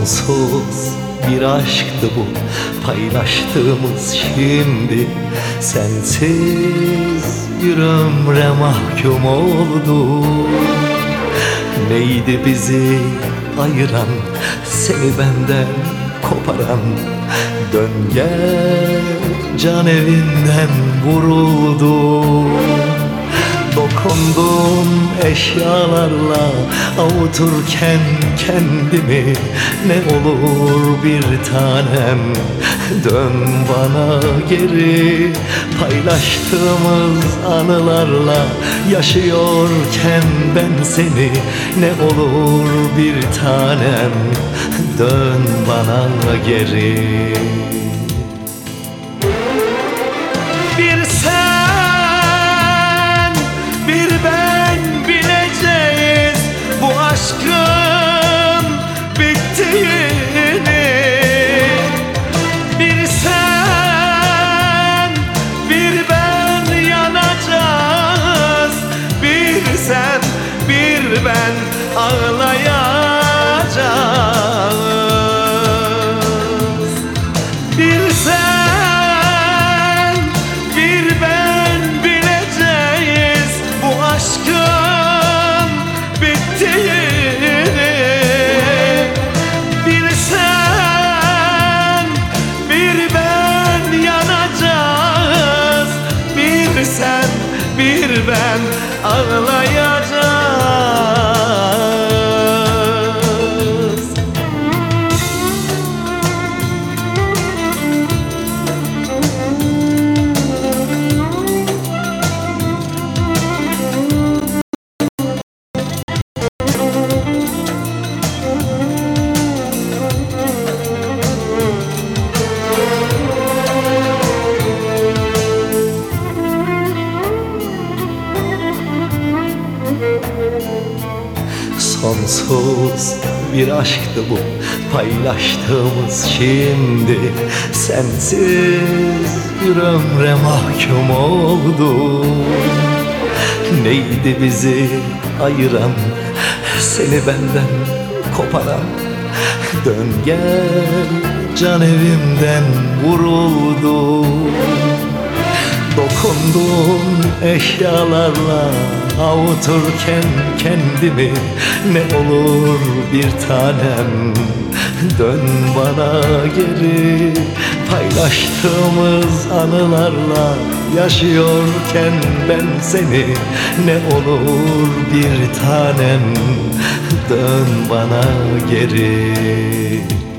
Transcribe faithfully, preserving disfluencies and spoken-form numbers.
Sonsuz bir aşktı bu paylaştığımız şimdi. Sensiz bir ömre mahkum oldu. Neydi bizi ayıran, seni benden koparan? Dön gel, can evinden vuruldu. Dokundum eşyalarla avuturken kendimi. Ne olur bir tanem, dön bana geri. Paylaştığımız anılarla yaşıyorken ben seni. Ne olur bir tanem, dön bana geri. Bir sen, bir ben bileceğiz bu aşkın bittiğini. Bir sen, bir ben yanacağız. Bir sen, bir ben ağlayacağız. Bir sen, bir ben bileceğiz bu aşkın bittiğini. Bir sen, bir ben yanacağız. Bir sen, bir ben ağlayacağız. Sonsuz bir aşktı bu paylaştığımız şimdi. Sensiz bir ömre mahkum oldum. Neydi bizi ayıran, seni benden koparan? Dön gel, can evimden vuruldu. Dokundum eşyalarla avuturken kendimi. Ne olur bir tanem, dön bana geri. Paylaştığımız anılarla yaşıyorken ben seni. Ne olur bir tanem, dön bana geri.